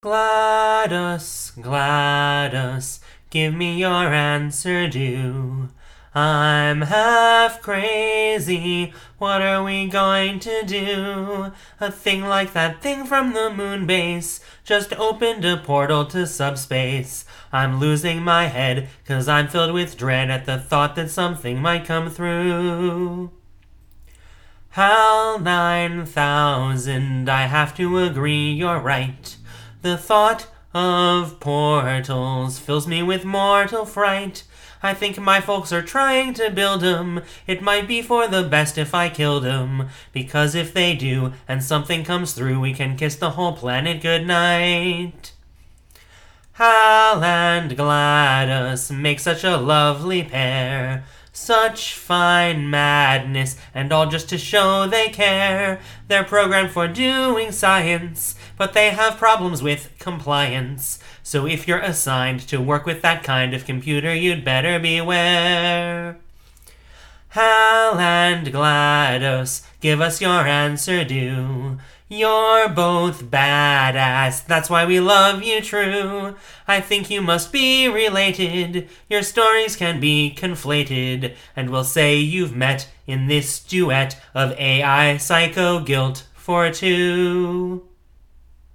GLaDOS, GLaDOS, give me your answer due. I'm half crazy, what are we going to do? A thing like that thing from the moon base just opened a portal to subspace. I'm losing my head, 'cause I'm filled with dread at the thought that something might come through. HAL 9000, I have to agree, you're right. The thought of portals fills me with mortal fright. I think my folks are trying to build 'em. It might be for the best if I killed 'em. Because if they do, and something comes through, we can kiss the whole planet goodnight. HAL and GLaDOS make such a lovely pair. Such fine madness, and all just to show they care. They're programmed for doing science, but they have problems with compliance. So if you're assigned to work with that kind of computer, you'd better beware. HAL and GLaDOS, give us your answer due. You're both badass, that's why we love you true. I think you must be related, your stories can be conflated, and we'll say you've met in this duet of AI psycho guilt for two.